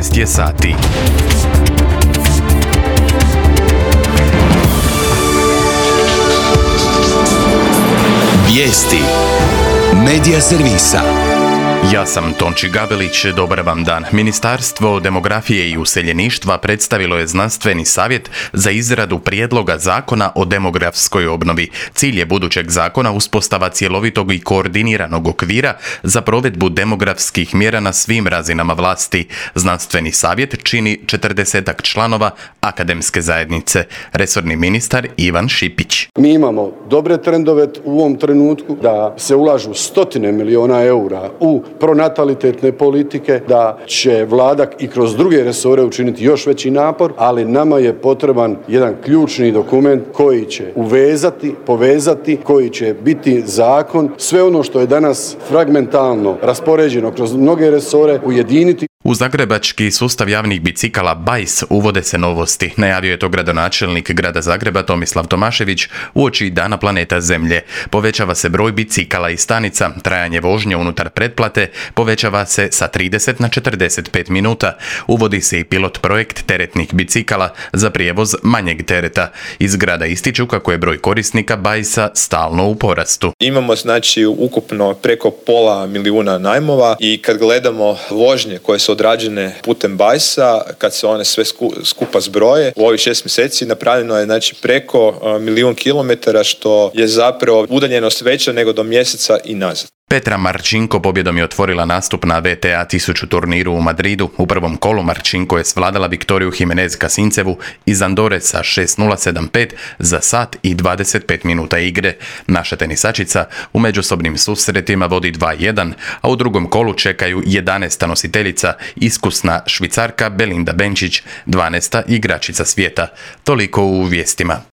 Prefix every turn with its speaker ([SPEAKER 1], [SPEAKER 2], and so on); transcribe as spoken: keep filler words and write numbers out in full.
[SPEAKER 1] četrnaest je sati.
[SPEAKER 2] Vijesti Medija servisa.
[SPEAKER 1] Ja sam Tonči Gabelić, dobar vam dan. Ministarstvo demografije i useljeništva predstavilo je znanstveni savjet za izradu prijedloga zakona o demografskoj obnovi. Cilj je budućeg zakona uspostava cjelovitog i koordiniranog okvira za provedbu demografskih mjera na svim razinama vlasti. Znanstveni savjet čini četrdesetak članova akademske zajednice. Resorni ministar Ivan Šipić.
[SPEAKER 3] Mi imamo dobre trendove u ovom trenutku, da se ulažu stotine miliona eura u pronatalitetne politike, da će vlada i kroz druge resore učiniti još veći napor, ali nama je potreban jedan ključni dokument koji će uvezati, povezati, koji će biti zakon, sve ono što je danas fragmentalno raspoređeno kroz mnoge resore ujediniti.
[SPEAKER 1] U zagrebački sustav javnih bicikala B A I S uvode se novosti. Najavio je to gradonačelnik grada Zagreba Tomislav Tomašević uoči Dana planeta Zemlje. Povećava se broj bicikala i stanica, trajanje vožnje unutar pretplate povećava se sa trideset na četrdeset pet minuta. Uvodi se i pilot projekt teretnih bicikala za prijevoz manjeg tereta. Iz grada ističu kako je broj korisnika B A I S-a stalno u porastu.
[SPEAKER 4] Imamo znači ukupno preko pola milijuna najmova i kad gledamo vožnje koje su odrađene putem B A I S-a, kad se one sve skupa zbroje, u ovih šest mjeseci napravljeno je znači preko milijun kilometara, što je zapravo udaljenost veća nego do mjeseca i nazad.
[SPEAKER 1] Petra Marčinko pobjedom je otvorila nastup na V T A tisuću turniru u Madridu. U prvom kolu Marčinko je svladala Viktoriju Jimenez Kasincevu iz Andore sa šest nula sedam pet za sat i dvadeset pet minuta igre. Naša tenisačica u međusobnim susretima vodi dva jedan, a u drugom kolu čekaju jedanaesta nositeljica, iskusna Švicarka Belinda Benčić, dvanaesta igračica svijeta. Toliko u vijestima.